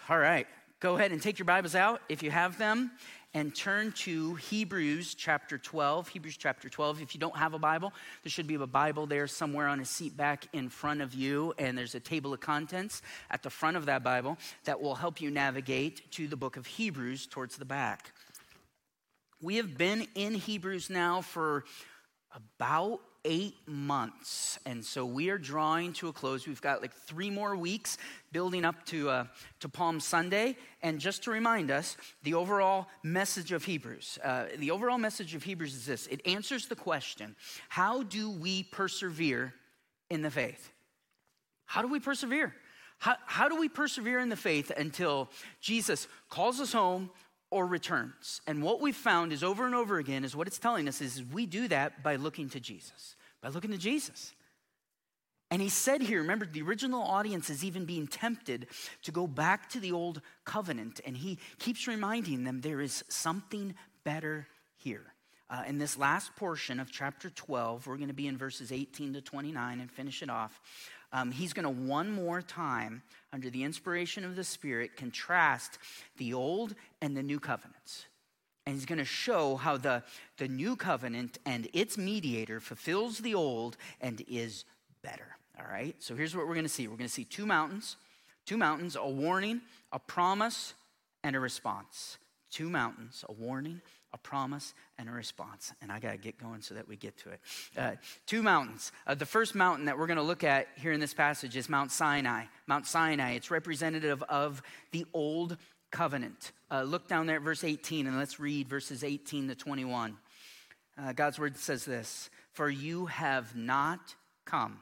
All right, go ahead and take your Bibles out if you have them and turn to Hebrews chapter 12. Hebrews chapter 12. If you don't have a Bible, there should be a Bible there somewhere on a seat back in front of you, and there's a table of contents at the front of that Bible that will help you navigate to the book of Hebrews towards the back. We have been in Hebrews now for about 8 months, and so we are drawing to a close. We've got like 3 more weeks building up to Palm Sunday, and just to remind us, the overall message of Hebrews. Is this. It answers the question, how do we persevere in the faith? How do we persevere? How do we persevere in the faith until Jesus calls us home or returns? And what we've found is over and over again is what it's telling us is we do that by looking to Jesus. By looking to Jesus. And he said here, remember, the original audience is even being tempted to go back to the old covenant. And he keeps reminding them there is something better here. In this last portion of chapter 12, we're going to be in verses 18 to 29 and finish it off. He's going to one more time, under the inspiration of the Spirit, contrast the old and the new covenants. And he's going to show how the new covenant and its mediator fulfills the old and is better. All right? So here's what we're going to see. We're going to see two mountains, a warning, a promise, and a response. 2 mountains, a warning, a promise, and a response. And I got to get going so that we get to it. 2 mountains. The first mountain that we're going to look at here in this passage is Mount Sinai. Mount Sinai, it's representative of the old covenant. Look down there at verse 18 and let's read verses 18 to 21. God's word says this, for you've not come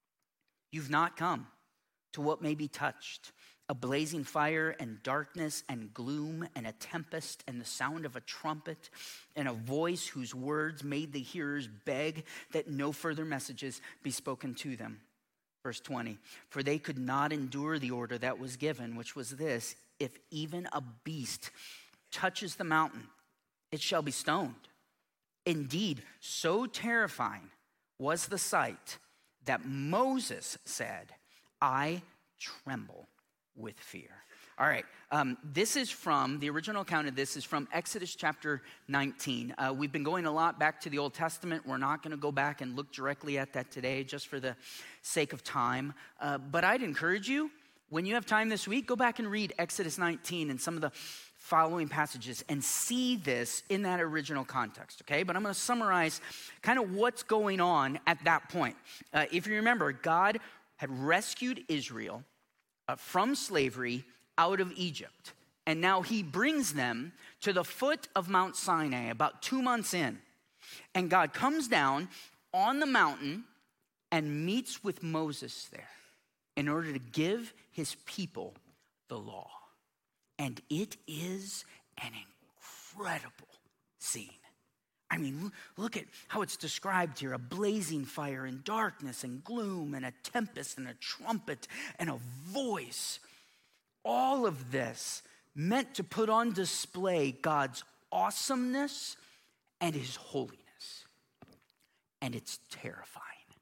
to what may be touched, a blazing fire and darkness and gloom and a tempest and the sound of a trumpet and a voice whose words made the hearers beg that no further messages be spoken to them. Verse 20, for they could not endure the order that was given, which was this, if even a beast touches the mountain, it shall be stoned. Indeed, so terrifying was the sight that Moses said, I tremble with fear. All right, this is from, the original account of this is from Exodus chapter 19. We've been going a lot back to the Old Testament. We're not going to go back and look directly at that today just for the sake of time. But I'd encourage you, when you have time this week, go back and read Exodus 19 and some of the following passages and see this in that original context, okay? But I'm going to summarize kind of what's going on at that point. If you remember, God had rescued Israel from slavery out of Egypt. And now he brings them to the foot of Mount Sinai about 2 months in. And God comes down on the mountain and meets with Moses there in order to give his people the law. And it is an incredible scene. I mean, look at how it's described here. A blazing fire and darkness and gloom and a tempest and a trumpet and a voice. All of this meant to put on display God's awesomeness and his holiness. And it's terrifying.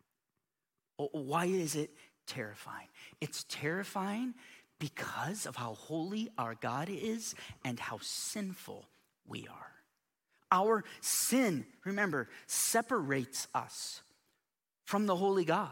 Why is it terrifying? It's terrifying because of how holy our God is and how sinful we are. Our sin, remember, separates us from the holy God.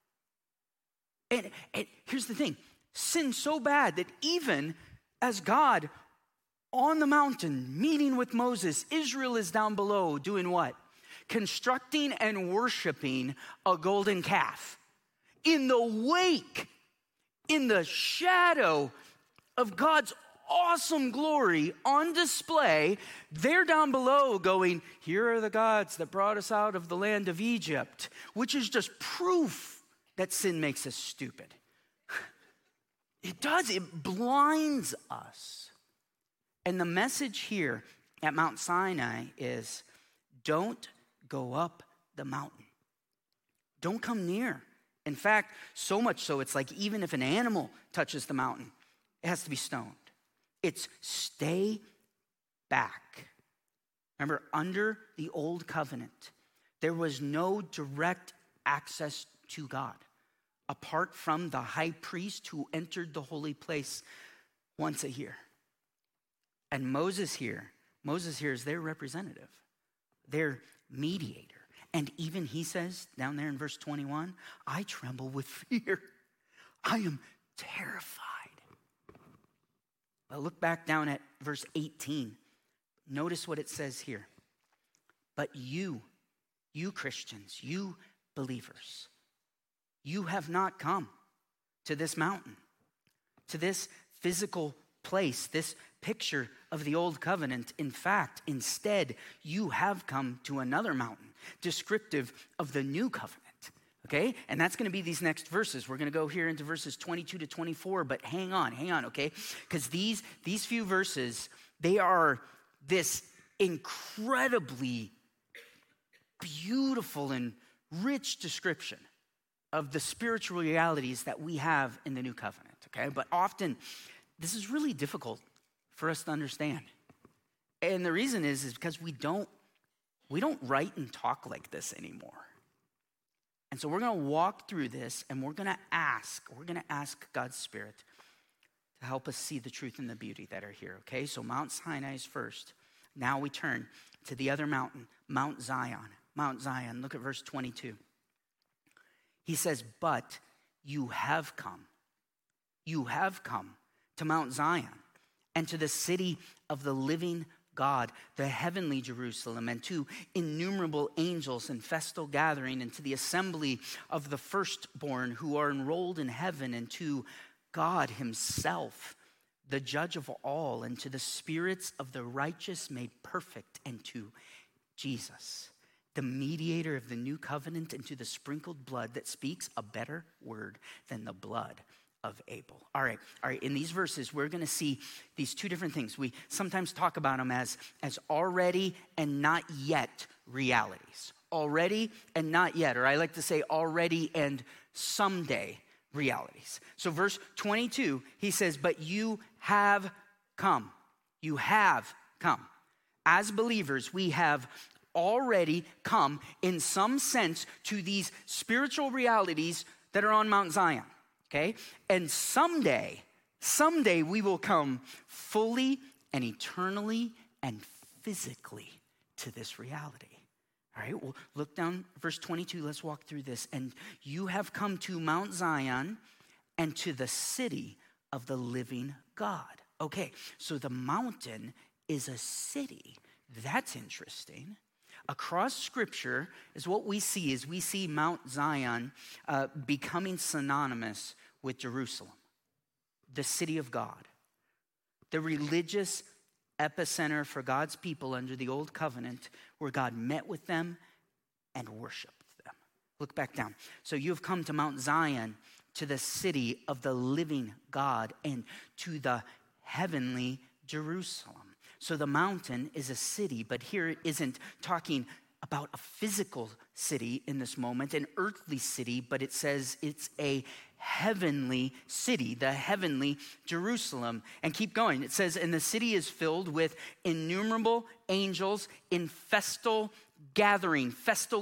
And here's the thing, sin so bad that even as God on the mountain meeting with Moses, Israel is down below doing what? Constructing and worshiping a golden calf. In the wake, in the shadow of God's awesome glory on display, they're down below going, here are the gods that brought us out of the land of Egypt, which is just proof that sin makes us stupid. It does, it blinds us. And the message here at Mount Sinai is, don't go up the mountain. Don't come near. In fact, so much so, it's like even if an animal touches the mountain, it has to be stoned. It's stay back. Remember, under the old covenant, there was no direct access to God apart from the high priest who entered the holy place once a year. And Moses here is their representative, their mediator. And even he says down there in verse 21, I tremble with fear. I am terrified. But look back down at verse 18. Notice what it says here. But you Christians, you believers, you have not come to this mountain, to this physical place, this picture of the old covenant. In fact, instead, you have come to another mountain, descriptive of the new covenant. Okay? And that's going to be these next verses. We're going to go here into verses 22 to 24, but hang on, okay? Because these few verses, they are this incredibly beautiful and rich description of the spiritual realities that we have in the new covenant, okay? But often, this is really difficult for us to understand. And the reason is because we don't write and talk like this anymore. And so we're going to walk through this, and we're going to ask God's Spirit to help us see the truth and the beauty that are here, okay? So Mount Sinai is first. Now we turn to the other mountain, Mount Zion. Mount Zion, look at verse 22. He says, but you have come to Mount Zion and to the city of the living God, the heavenly Jerusalem, and to innumerable angels in festal gathering, and to the assembly of the firstborn who are enrolled in heaven, and to God himself, the judge of all, and to the spirits of the righteous made perfect, and to Jesus, the mediator of the new covenant, and to the sprinkled blood that speaks a better word than the blood of Abel. All right. In these verses, we're going to see these two different things. We sometimes talk about them as already and not yet realities. Already and not yet, or I like to say already and someday realities. So verse 22, he says, but you have come. You have come. As believers, we have already come in some sense to these spiritual realities that are on Mount Zion. Okay? And someday we will come fully and eternally and physically to this reality. All right, well, look down verse 22. Let's walk through this. And you have come to Mount Zion and to the city of the living God. Okay, so the mountain is a city. That's interesting. Across Scripture is what we see Mount Zion becoming synonymous with Jerusalem, the city of God, the religious epicenter for God's people under the old covenant, where God met with them and worshiped them. Look back down. So you have come to Mount Zion, to the city of the living God, and to the heavenly Jerusalem. So the mountain is a city, but here it isn't talking about a physical city in this moment, an earthly city, but it says it's a heavenly city, the heavenly Jerusalem. And keep going. It says, and the city is filled with innumerable angels in festal gathering,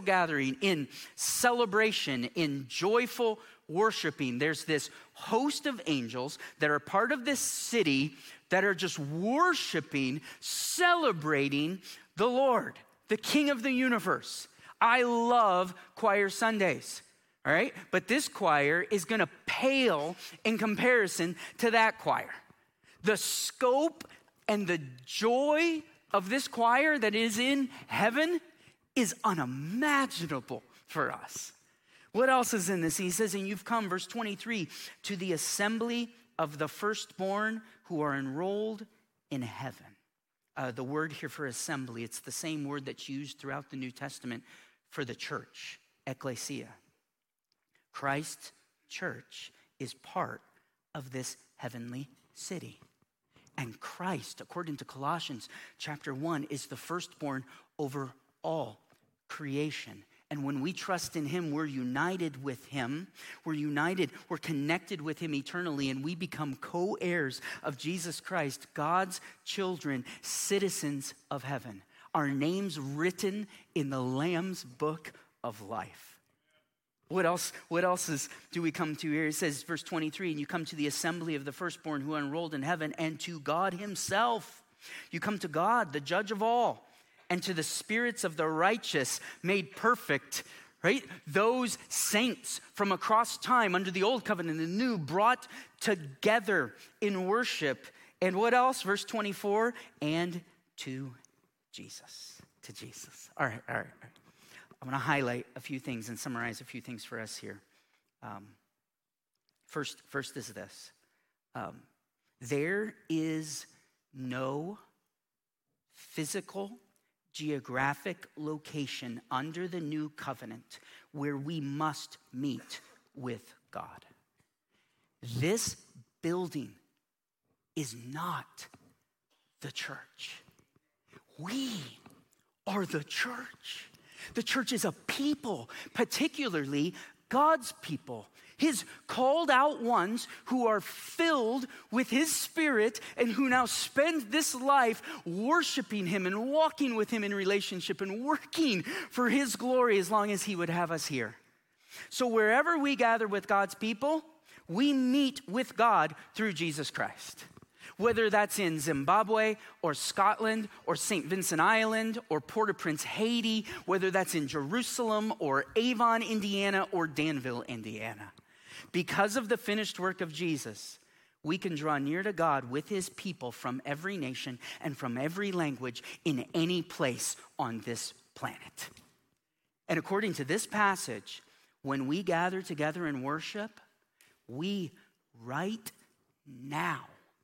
in celebration, in joyful worshiping. There's this host of angels that are part of this city that are just worshiping, celebrating the Lord, the King of the universe. I love choir Sundays, all right? But this choir is going to pale in comparison to that choir. The scope and the joy of this choir that is in heaven is unimaginable for us. What else is in this? He says, and you've come, verse 23, to the assembly of the firstborn who are enrolled in heaven. The word here for assembly, it's the same word that's used throughout the New Testament for the church, ecclesia. Christ's church is part of this heavenly city. And Christ, according to Colossians chapter 1, is the firstborn over all creation. And when we trust in him, we're united with him. We're connected with him eternally, and we become co-heirs of Jesus Christ, God's children, citizens of heaven. Our names written in the Lamb's book of life. What else do we come to here? It says, verse 23, and you come to the assembly of the firstborn who are enrolled in heaven, and to God himself. You come to God, the judge of all, and to the spirits of the righteous made perfect, right? Those saints from across time under the old covenant and the new, brought together in worship. And what else? Verse 24, and to Jesus. To Jesus. All right. I'm going to highlight a few things and summarize a few things for us here. First is this. There is no physical, geographic location under the new covenant where we must meet with God. This building is not the church. We are the church. The church is a people, particularly God's people, his called out ones who are filled with his spirit and who now spend this life worshiping him and walking with him in relationship and working for his glory as long as he would have us here. So wherever we gather with God's people, we meet with God through Jesus Christ. Whether that's in Zimbabwe or Scotland or St. Vincent Island or Port-au-Prince, Haiti, whether that's in Jerusalem or Avon, Indiana or Danville, Indiana. Because of the finished work of Jesus, we can draw near to God with his people from every nation and from every language in any place on this planet. And according to this passage, when we gather together in worship, we right now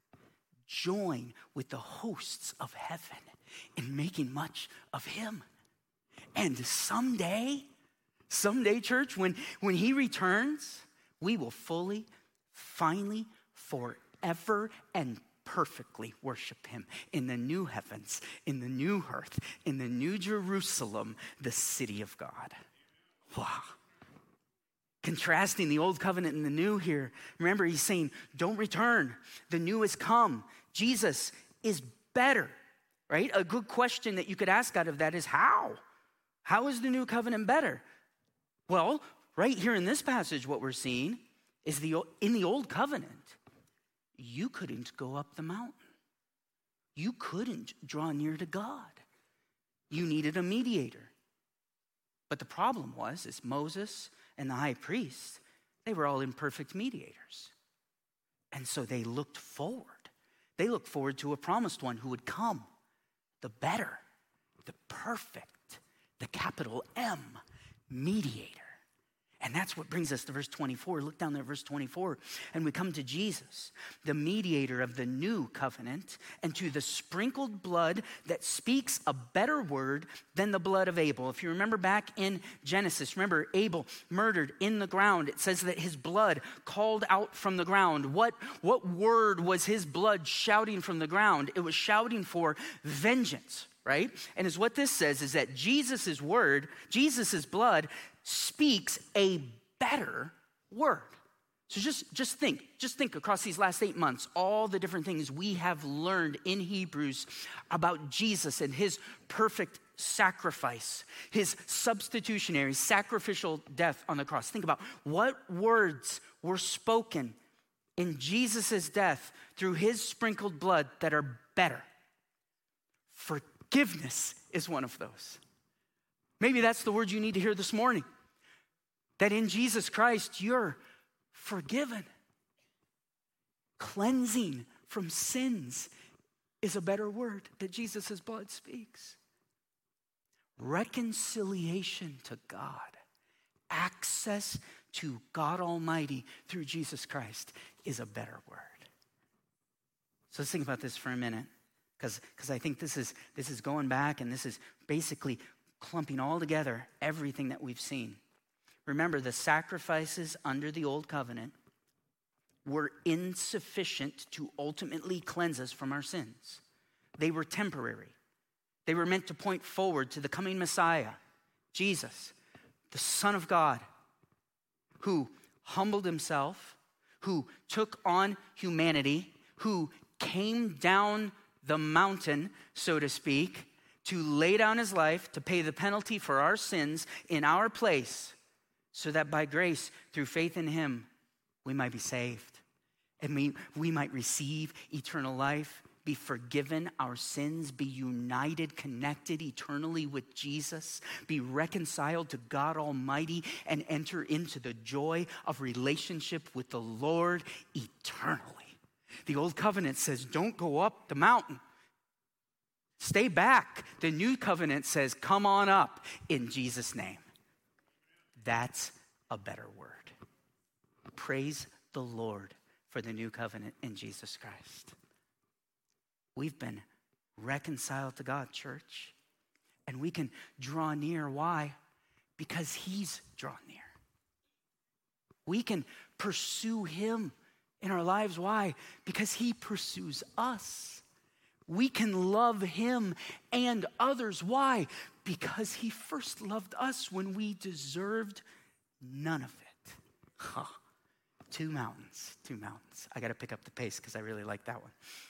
join with the hosts of heaven in making much of him. And someday, church, when he returns, we will fully, finally, forever, and perfectly worship him in the new heavens, in the new earth, in the new Jerusalem, the city of God. Wow. Contrasting the old covenant and the new here. Remember, he's saying, don't return. The new has come. Jesus is better, right? A good question that you could ask out of that is how? How is the new covenant better? Well, right here in this passage, what we're seeing is in the old covenant, you couldn't go up the mountain. You couldn't draw near to God. You needed a mediator. But the problem is Moses and the high priest, they were all imperfect mediators. And so they looked forward. They looked forward to a promised one who would come, the better, the perfect, the capital M mediator. And that's what brings us to verse 24. Look down there at verse 24. And we come to Jesus, the mediator of the new covenant, and to the sprinkled blood that speaks a better word than the blood of Abel. If you remember back in Genesis, remember Abel murdered in the ground. It says that his blood called out from the ground. What word was his blood shouting from the ground? It was shouting for vengeance, right? And as what this says is that Jesus' word, Jesus' blood, speaks a better word. So just think across these last 8 months, all the different things we have learned in Hebrews about Jesus and his perfect sacrifice, his substitutionary sacrificial death on the cross. Think about what words were spoken in Jesus' death through his sprinkled blood that are better. Forgiveness is one of those. Maybe that's the word you need to hear this morning. That in Jesus Christ, you're forgiven. Cleansing from sins is a better word that Jesus' blood speaks. Reconciliation to God. Access to God Almighty through Jesus Christ is a better word. So let's think about this for a minute, because I think this is going back, and this is basically clumping all together everything that we've seen. Remember, the sacrifices under the old covenant were insufficient to ultimately cleanse us from our sins. They were temporary. They were meant to point forward to the coming Messiah, Jesus, the Son of God, who humbled himself, who took on humanity, who came down the mountain, so to speak, to lay down his life, to pay the penalty for our sins in our place, so that by grace, through faith in him, we might be saved. And we might receive eternal life, be forgiven our sins, be united, connected eternally with Jesus, be reconciled to God Almighty, and enter into the joy of relationship with the Lord eternally. The old covenant says, don't go up the mountain. Stay back. The new covenant says, come on up in Jesus' name. That's a better word. Praise the Lord for the new covenant in Jesus Christ. We've been reconciled to God, church. And we can draw near. Why? Because he's drawn near. We can pursue him in our lives. Why? Because he pursues us. We can love him and others. Why? Because he first loved us when we deserved none of it. Huh. Two mountains. I got to pick up the pace because I really like that one.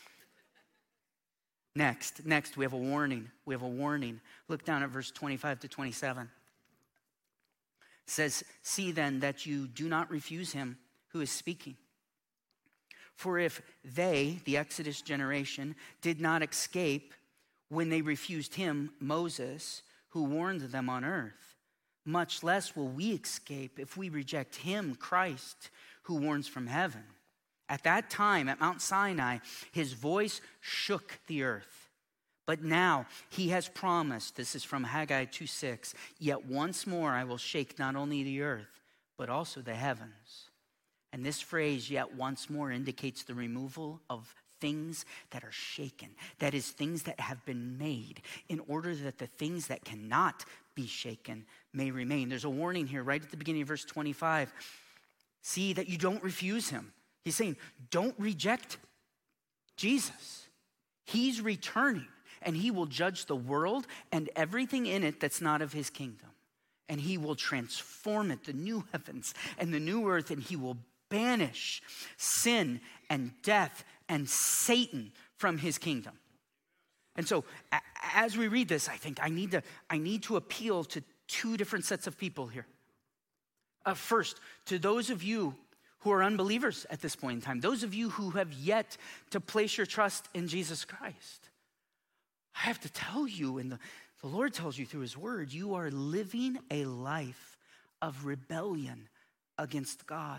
Next, we have a warning. Look down at verse 25 to 27. It says, see then that you do not refuse him who is speaking. For if they, the Exodus generation, did not escape when they refused him, Moses, who warned them on earth, much less will we escape if we reject him, Christ, who warns from heaven. At that time, at Mount Sinai, his voice shook the earth. But now he has promised, this is from Haggai 2:6, yet once more I will shake not only the earth, but also the heavens. And this phrase, yet once more, indicates the removal of things that are shaken. That is, things that have been made in order that the things that cannot be shaken may remain. There's a warning here right at the beginning of verse 25. See that you don't refuse him. He's saying, don't reject Jesus. He's returning, and he will judge the world and everything in it that's not of his kingdom. And he will transform it, the new heavens and the new earth, and he will banish sin and death and Satan from his kingdom. And so as we read this, I think I need to appeal to two different sets of people here. First, to those of you who are unbelievers at this point in time, those of you who have yet to place your trust in Jesus Christ. I have to tell you, and the Lord tells you through his word, you are living a life of rebellion against God.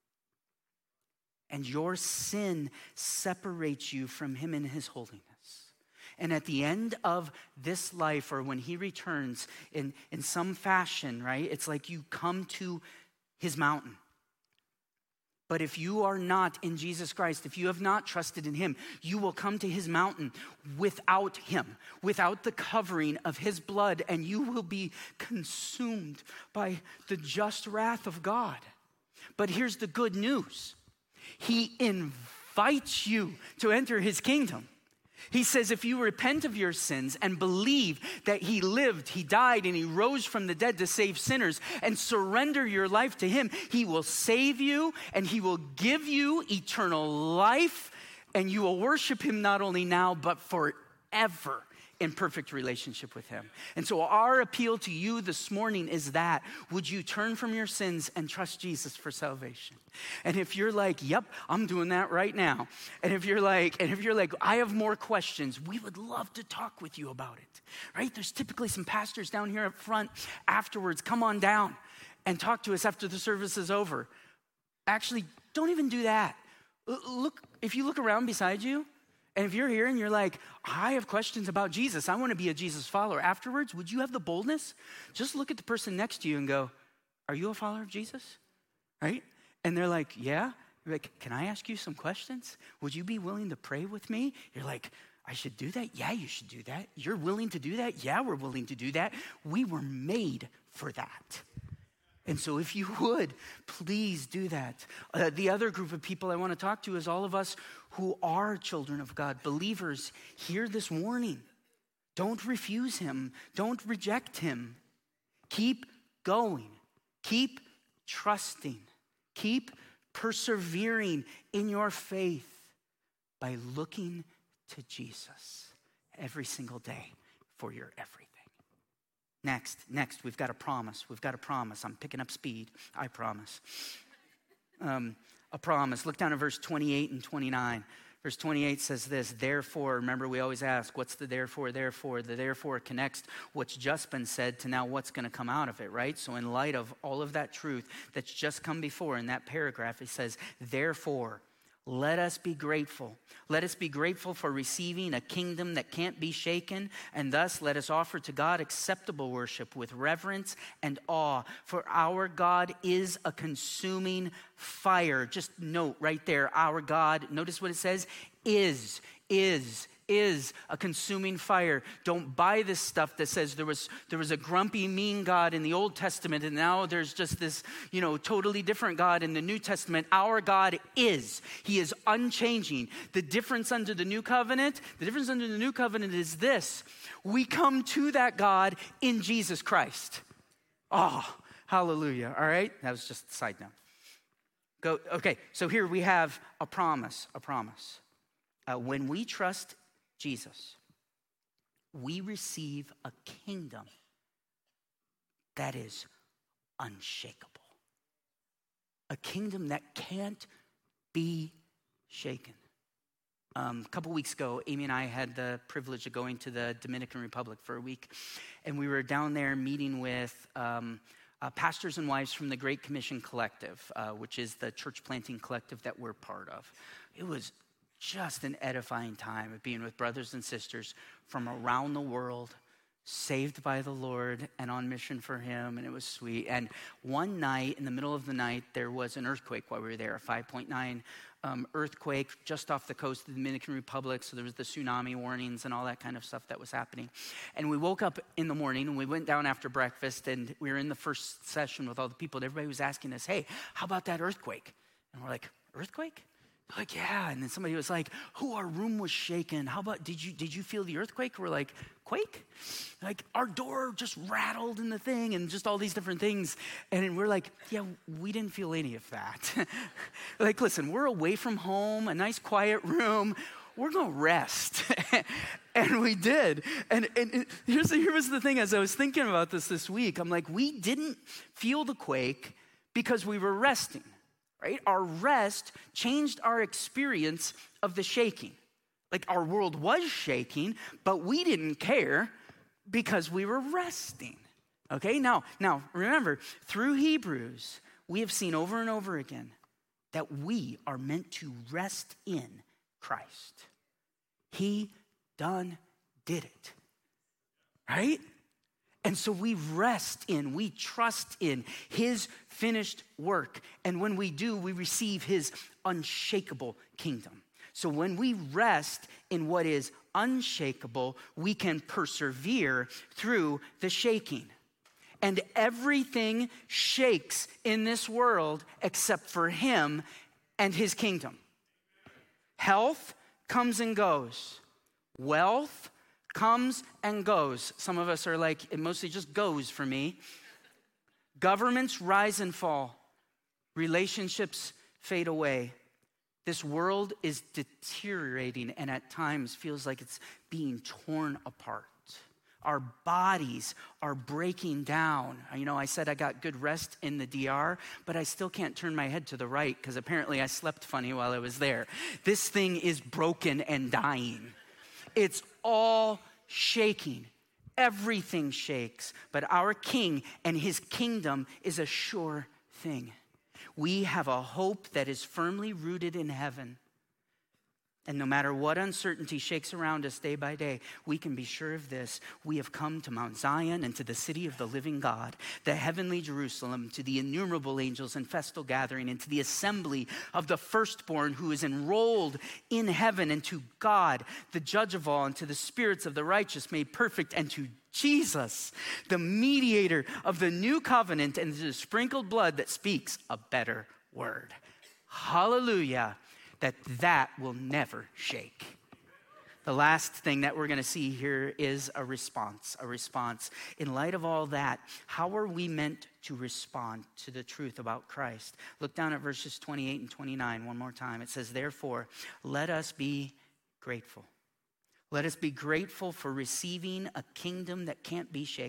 And your sin separates you from him in his holiness. And at the end of this life, or when he returns in some fashion, right? It's like you come to his mountain. But if you are not in Jesus Christ, if you have not trusted in him, you will come to his mountain without him, without the covering of his blood, and you will be consumed by the just wrath of God. But here's the good news. He invites you to enter his kingdom. He says, if you repent of your sins and believe that he lived, he died, and he rose from the dead to save sinners, and surrender your life to him, he will save you, and he will give you eternal life, and you will worship him not only now, but forever in perfect relationship with him. And so our appeal to you this morning is that, would you turn from your sins and trust Jesus for salvation? And if you're like, yep, I'm doing that right now. And if you're like, I have more questions, we would love to talk with you about it, right? There's typically some pastors down here up front afterwards. Come on down and talk to us after the service is over. Actually, don't even do that. Look, if you look around beside you, and if you're here and you're like, I have questions about Jesus, I want to be a Jesus follower. Afterwards, would you have the boldness? Just look at the person next to you and go, are you a follower of Jesus? Right? And they're like, yeah. You're like, can I ask you some questions? Would you be willing to pray with me? You're like, I should do that? Yeah, you should do that. You're willing to do that? Yeah, we're willing to do that. We were made for that. And so if you would, please do that. The other group of people I want to talk to is all of us who are children of God, believers. Hear this warning. Don't refuse him. Don't reject him. Keep going. Keep trusting. Keep persevering in your faith by looking to Jesus every single day for your everything. Next, we've got a promise. I'm picking up speed, I promise. A promise. Look down at verse 28 and 29. Verse 28 says this, therefore, remember we always ask, what's the therefore? The therefore connects what's just been said to now what's going to come out of it, right? So in light of all of that truth that's just come before in that paragraph, it says, therefore, let us be grateful. Let us be grateful for receiving a kingdom that can't be shaken, and thus let us offer to God acceptable worship with reverence and awe. For our God is a consuming fire. Just note right there, our God, notice what it says, is a consuming fire. Don't buy this stuff that says there was a grumpy, mean God in the Old Testament, and now there's just this, totally different God in the New Testament. Our God is. He is unchanging. The difference under the New Covenant is this. We come to that God in Jesus Christ. Oh, hallelujah. All right? That was just a side note. Okay, so here we have a promise. When we trust Jesus, we receive a kingdom that is unshakable. A kingdom that can't be shaken. A couple weeks ago, Amy and I had the privilege of going to the Dominican Republic for a week. And we were down there meeting with pastors and wives from the Great Commission Collective, which is the church planting collective that we're part of. It was just an edifying time of being with brothers and sisters from around the world, saved by the Lord and on mission for him, and it was sweet. And one night, in the middle of the night, there was an earthquake while we were there, a 5.9 earthquake just off the coast of the Dominican Republic, so there was the tsunami warnings and all that kind of stuff that was happening. And we woke up in the morning, and we went down after breakfast, and we were in the first session with all the people, and everybody was asking us, hey, how about that earthquake? And we're like, earthquake? Like, yeah. And then somebody was like, our room was shaken. How about, did you feel the earthquake? We're like, quake? Like, our door just rattled in the thing and just all these different things. And we're like, yeah, we didn't feel any of that. Like, listen, we're away from home, a nice quiet room. We're going to rest. And we did. And here was the thing, as I was thinking about this week, I'm like, we didn't feel the quake because we were resting. Right? Our rest changed our experience of the shaking. Like, our world was shaking, but we didn't care because we were resting. Okay? Now remember, through Hebrews, we have seen over and over again that we are meant to rest in Christ. He done did it. Right? And so we trust in his finished work. And when we do, we receive his unshakable kingdom. So when we rest in what is unshakable, we can persevere through the shaking. And everything shakes in this world except for him and his kingdom. Health comes and goes. Wealth comes and goes. Some of us are like, it mostly just goes for me. Governments rise and fall. Relationships fade away. This world is deteriorating and at times feels like it's being torn apart. Our bodies are breaking down. I said I got good rest in the DR, but I still can't turn my head to the right because apparently I slept funny while I was there. This thing is broken and dying. It's all shaking. Everything shakes, but our King and his kingdom is a sure thing. We have a hope that is firmly rooted in heaven. And no matter what uncertainty shakes around us day by day, we can be sure of this. We have come to Mount Zion and to the city of the living God, the heavenly Jerusalem, to the innumerable angels in festal gathering, and to the assembly of the firstborn who is enrolled in heaven, and to God, the judge of all, and to the spirits of the righteous made perfect, and to Jesus, the mediator of the new covenant, and to the sprinkled blood that speaks a better word. Hallelujah. That will never shake. The last thing that we're going to see here is a response. In light of all that, how are we meant to respond to the truth about Christ? Look down at verses 28 and 29 one more time. It says, therefore, let us be grateful. Let us be grateful for receiving a kingdom that can't be shaken.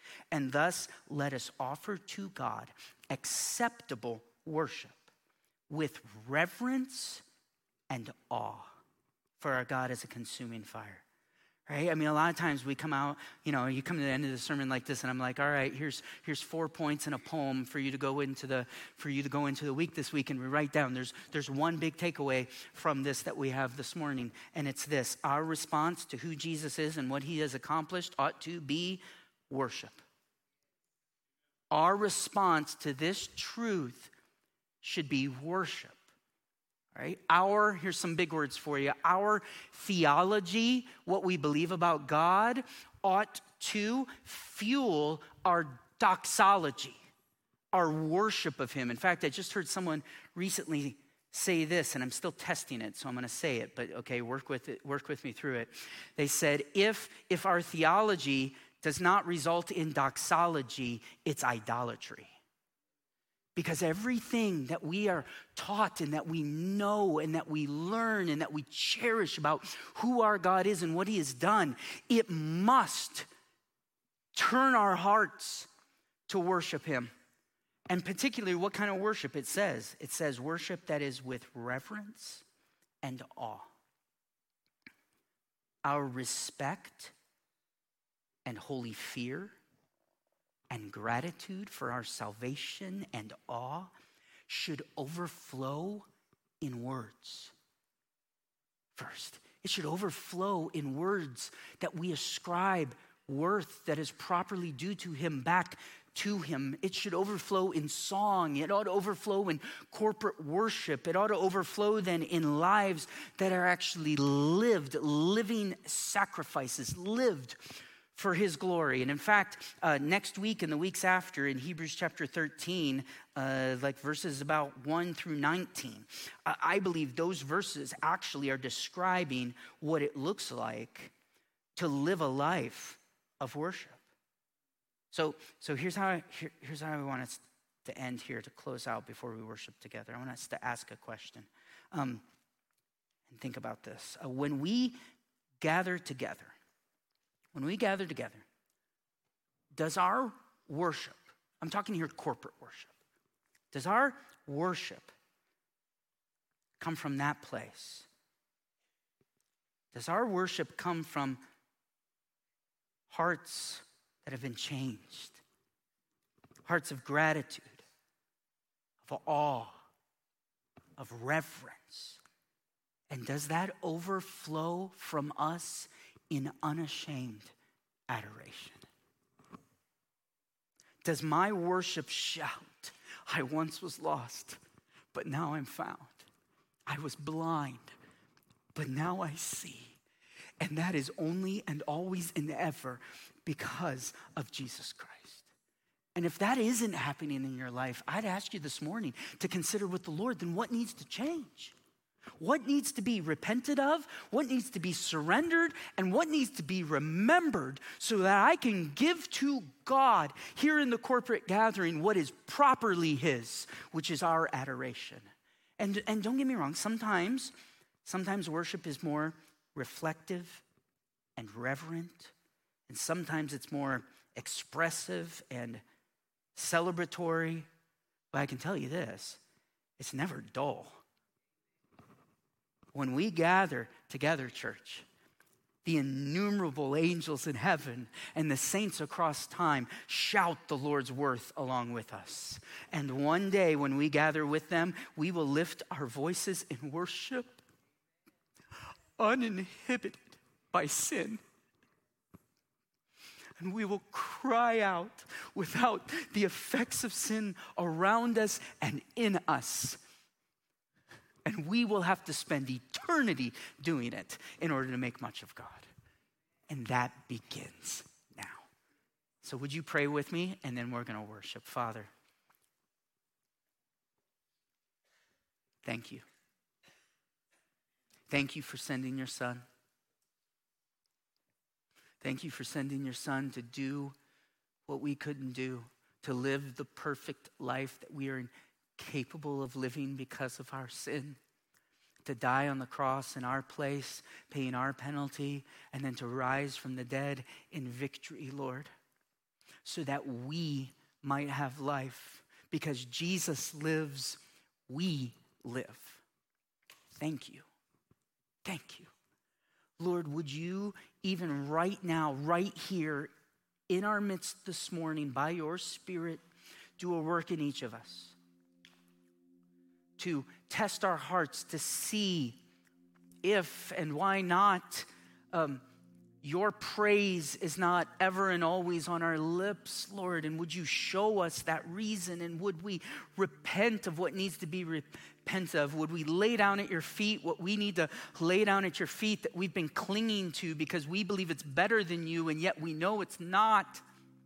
And thus, let us offer to God acceptable worship with reverence and awe, for our God is a consuming fire. Right? I mean, a lot of times we come out, you come to the end of the sermon like this, and I'm like, all right, here's 4 points in a poem for you to go into the week this week, and we write down. There's one big takeaway from this that we have this morning, and it's this: our response to who Jesus is and what he has accomplished ought to be worship. Our response to this truth should be worship. Right? Here's some big words for you. Our theology, what we believe about God, ought to fuel our doxology, our worship of him. In fact, I just heard someone recently say this, and I'm still testing it, so I'm going to say it, but okay, work with me through it. They said, if our theology does not result in doxology, it's idolatry. Because everything that we are taught and that we know and that we learn and that we cherish about who our God is and what he has done, it must turn our hearts to worship him. And particularly, what kind of worship it says? It says worship that is with reverence and awe. Our respect and holy fear and gratitude for our salvation and awe should overflow in words. First, it should overflow in words that we ascribe worth that is properly due to him back to him. It should overflow in song. It ought to overflow in corporate worship. It ought to overflow then in lives that are actually living sacrifices, lived for his glory. And in fact, next week and the weeks after, in Hebrews chapter 13, verses about 1 through 19, I believe those verses actually are describing what it looks like to live a life of worship. So here's how I want us to end here, to close out before we worship together. I want us to ask a question and think about this. When we gather together, does our worship, I'm talking here corporate worship, does our worship come from that place? Does our worship come from hearts that have been changed? Hearts of gratitude, of awe, of reverence? And does that overflow from us in unashamed adoration? Does my worship shout, I once was lost, but now I'm found. I was blind, but now I see. And that is only and always and ever because of Jesus Christ. And if that isn't happening in your life, I'd ask you this morning to consider with the Lord, then what needs to change? What needs to be repented of? What needs to be surrendered? And what needs to be remembered so that I can give to God here in the corporate gathering what is properly his, which is our adoration. And don't get me wrong, sometimes worship is more reflective and reverent, and sometimes it's more expressive and celebratory. But I can tell you this, it's never dull. When we gather together, church, the innumerable angels in heaven and the saints across time shout the Lord's worth along with us. And one day when we gather with them, we will lift our voices in worship, uninhibited by sin. And we will cry out without the effects of sin around us and in us. And we will have to spend eternity doing it in order to make much of God. And that begins now. So would you pray with me? And then we're going to worship. Father, thank you. Thank you for sending your son. Thank you for sending your son to do what we couldn't do, to live the perfect life that we are incapable of living because of our sin, to die on the cross in our place, paying our penalty, and then to rise from the dead in victory, Lord, so that we might have life. Because Jesus lives, we live. Thank you. Thank you. Lord, would you even right now, right here in our midst this morning, by your Spirit, do a work in each of us to test our hearts, to see if and why not your praise is not ever and always on our lips, Lord. And would you show us that reason? And would we repent of what needs to be repent of? Would we lay down at your feet what we need to lay down at your feet that we've been clinging to because we believe it's better than you and yet we know it's not?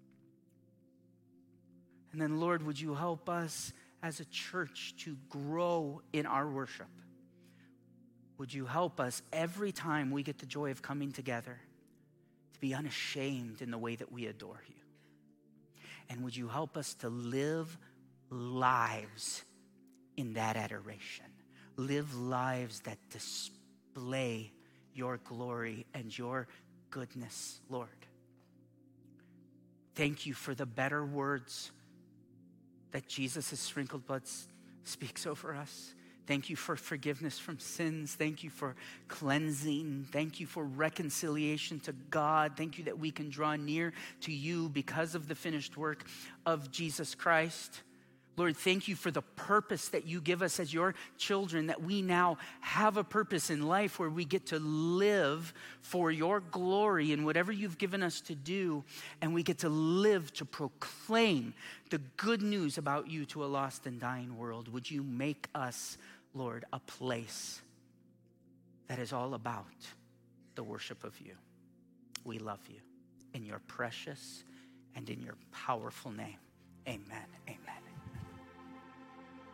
And then, Lord, would you help us as a church to grow in our worship? Would you help us every time we get the joy of coming together to be unashamed in the way that we adore you? And would you help us to live lives in that adoration? Live lives that display your glory and your goodness, Lord. Thank you for the better words that Jesus' sprinkled blood speaks over us. Thank you for forgiveness from sins. Thank you for cleansing. Thank you for reconciliation to God. Thank you that we can draw near to you because of the finished work of Jesus Christ. Lord, thank you for the purpose that you give us as your children, that we now have a purpose in life where we get to live for your glory in whatever you've given us to do, and we get to live to proclaim the good news about you to a lost and dying world. Would you make us, Lord, a place that is all about the worship of you? We love you. In your precious and in your powerful name, amen, amen.